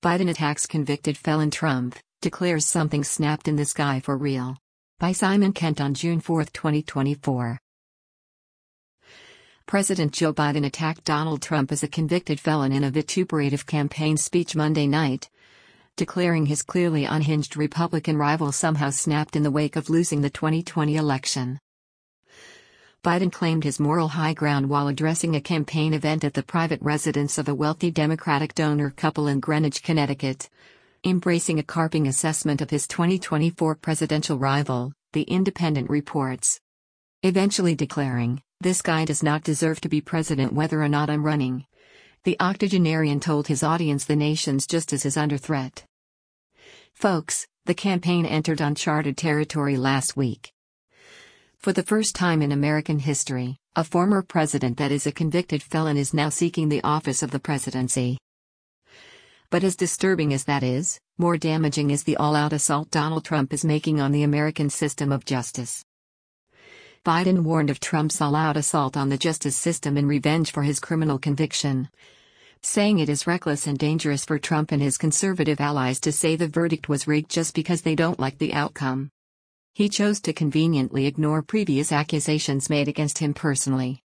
Biden attacks convicted felon Trump, declares something snapped in the sky for real. By Simon Kent on June 4, 2024. President Joe Biden attacked Donald Trump as a convicted felon in a vituperative campaign speech Monday night, declaring his clearly unhinged Republican rival somehow snapped in the wake of losing the 2020 election. Biden claimed his moral high ground while addressing a campaign event at the private residence of a wealthy Democratic donor couple in Greenwich, Connecticut, embracing a carping assessment of his 2024 presidential rival, The Independent reports. Eventually declaring, "This guy does not deserve to be president whether or not I'm running." The octogenarian told his audience the nation's justice is under threat. Folks, the campaign entered uncharted territory last week. For the first time in American history, a former president that is a convicted felon is now seeking the office of the presidency. But as disturbing as that is, more damaging is the all-out assault Donald Trump is making on the American system of justice. Biden warned of Trump's all-out assault on the justice system in revenge for his criminal conviction, saying it is reckless and dangerous for Trump and his conservative allies to say the verdict was rigged just because they don't like the outcome. He chose to conveniently ignore previous accusations made against him personally.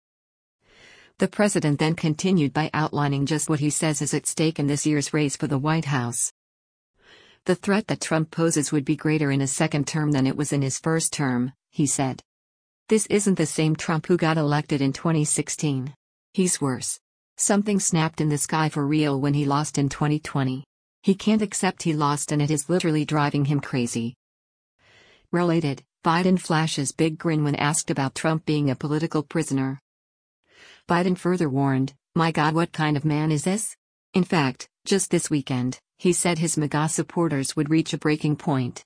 The president then continued by outlining just what he says is at stake in this year's race for the White House. The threat that Trump poses would be greater in his second term than it was in his first term, he said. This isn't the same Trump who got elected in 2016. He's worse. Something snapped in the sky for real when he lost in 2020. He can't accept he lost and it is literally driving him crazy. Related, Biden flashes big grin when asked about Trump being a political prisoner. Biden further warned, "My God, what kind of man is this?" In fact, just this weekend, he said his MAGA supporters would reach a breaking point.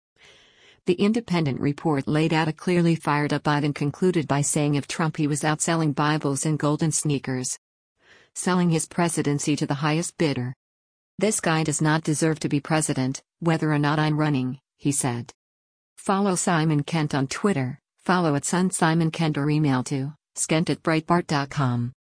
The Independent report laid out a clearly fired up Biden concluded by saying of Trump he was out selling Bibles and golden sneakers, selling his presidency to the highest bidder. "This guy does not deserve to be president, whether or not I'm running," he said. Follow Simon Kent on Twitter, follow @SunSimonKent or email to skent@breitbart.com.